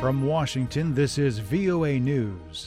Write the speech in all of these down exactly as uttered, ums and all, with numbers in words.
From Washington, this is V O A News.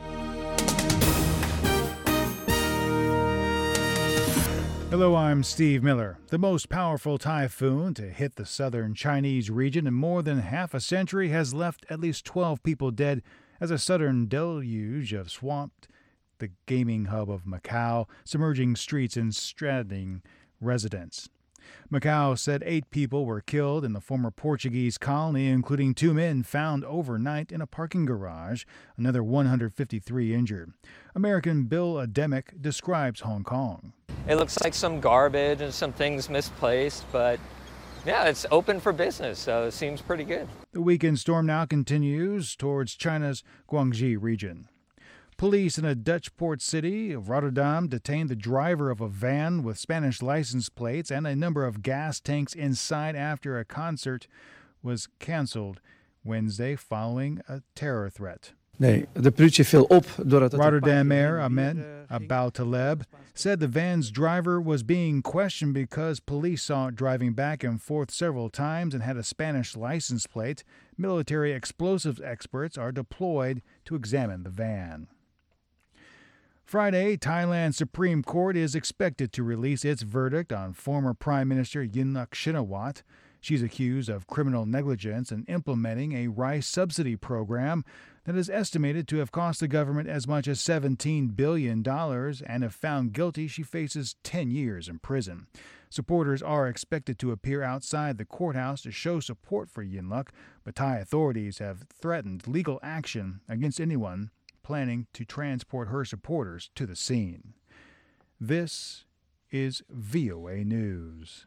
Hello, I'm Steve Miller. The most powerful typhoon to hit the southern Chinese region in more than half a century has left at least twelve people dead as a southern deluge of swamped the gaming hub of Macau, submerging streets and stranding residents. Macau said eight people were killed in the former Portuguese colony, including two men found overnight in a parking garage, another one hundred fifty-three injured. American Bill Ademick describes Hong Kong. It looks like some garbage and some things misplaced, but yeah, it's open for business, so it seems pretty good. The weekend storm now continues towards China's Guangxi region. Police in a Dutch port city of Rotterdam detained the driver of a van with Spanish license plates and a number of gas tanks inside after a concert was canceled Wednesday following a terror threat. Nee, de politie viel op doordat het Rotterdam Mayor Ahmed Aboutaleb said the van's driver was being questioned because police saw it driving back and forth several times and had a Spanish license plate. Military explosives experts are deployed to examine the van. Friday, Thailand's Supreme Court is expected to release its verdict on former Prime Minister Yingluck Shinawatra. She's accused of criminal negligence in implementing a rice subsidy program that is estimated to have cost the government as much as seventeen billion dollars, and if found guilty, she faces ten years in prison. Supporters are expected to appear outside the courthouse to show support for Yingluck, but Thai authorities have threatened legal action against anyone planning to transport her supporters to the scene. This is V O A News.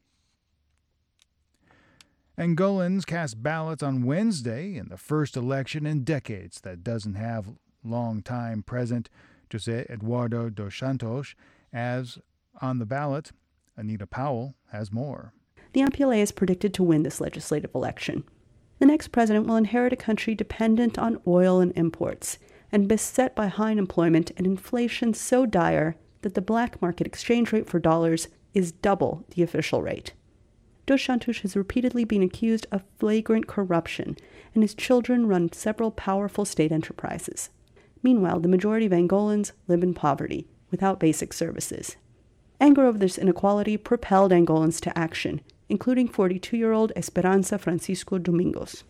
Angolans cast ballots on Wednesday in the first election in decades that doesn't have longtime President José Eduardo dos Santos as on the ballot. Anita Powell has more. The M P L A is predicted to win this legislative election. The next president will inherit a country dependent on oil and imports, and beset by high unemployment and inflation so dire that the black market exchange rate for dollars is double the official rate. Dos Santos has repeatedly been accused of flagrant corruption, and his children run several powerful state enterprises. Meanwhile, the majority of Angolans live in poverty, without basic services. Anger over this inequality propelled Angolans to action, including forty-two-year-old Esperanza Francisco Domingos.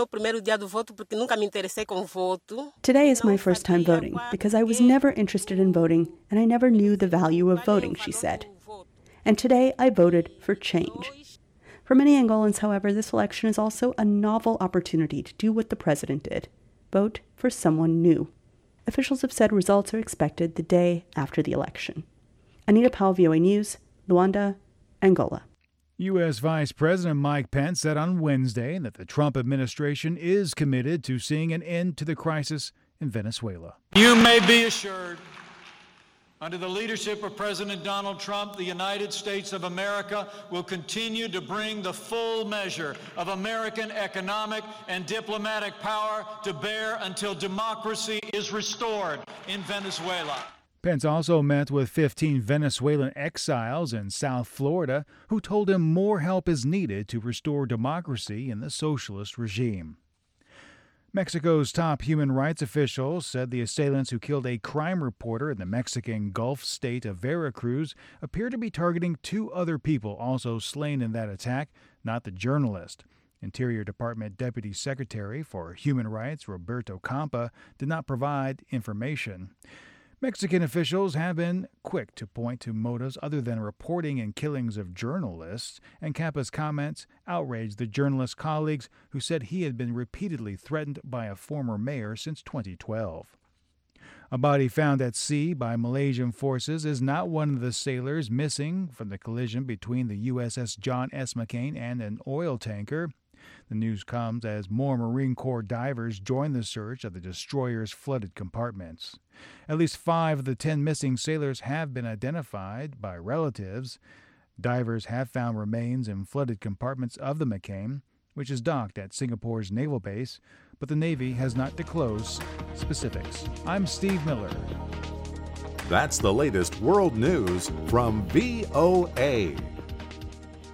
Today is my first time voting, because I was never interested in voting, and I never knew the value of voting, she said. And today I voted for change. For many Angolans, however, this election is also a novel opportunity to do what the president did: vote for someone new. Officials have said results are expected the day after the election. Anita Powell, V O A News, Luanda, Angola. U S. Vice President Mike Pence said on Wednesday that the Trump administration is committed to seeing an end to the crisis in Venezuela. You may be assured, under the leadership of President Donald Trump, the United States of America will continue to bring the full measure of American economic and diplomatic power to bear until democracy is restored in Venezuela. Pence also met with fifteen Venezuelan exiles in South Florida who told him more help is needed to restore democracy in the socialist regime. Mexico's top human rights officials said the assailants who killed a crime reporter in the Mexican Gulf state of Veracruz appear to be targeting two other people also slain in that attack, not the journalist. Interior Department Deputy Secretary for Human Rights Roberto Campa did not provide information. Mexican officials have been quick to point to motives other than reporting and killings of journalists, and Campa's comments outraged the journalist's colleagues who said he had been repeatedly threatened by a former mayor since twenty twelve. A body found at sea by Malaysian forces is not one of the sailors missing from the collision between the U S S John S. McCain and an oil tanker. The news comes as more Marine Corps divers join the search of the destroyer's flooded compartments. At least five of the ten missing sailors have been identified by relatives. Divers have found remains in flooded compartments of the McCain, which is docked at Singapore's naval base, but the Navy has not disclosed specifics. I'm Steve Miller. That's the latest world news from V O A.